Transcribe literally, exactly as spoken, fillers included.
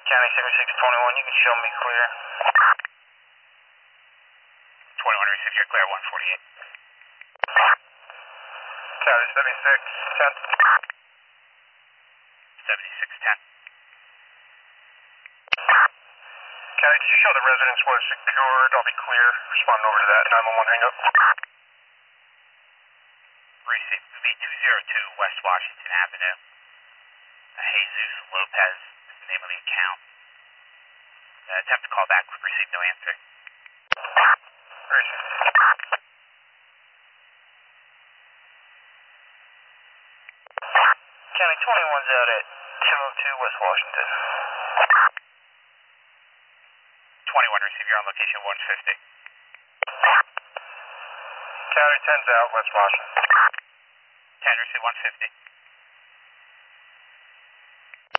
County seventy-six twenty-one, you can show me clear. twenty-one received, you're clear, one forty-eight. County seventy-six ten. seventy-six ten. County, did you show the residence was secured? I'll be clear. Responding over to that nine one one hang up. Received V two zero two West Washington Avenue. Uh, Jesus Lopez is the name of the account. Uh, attempt to call back, received no answer. Received. County twenty-one's out at two oh two West Washington. twenty-one received, you're on location one fifty. County ten's out West Washington. ten received, one fifty.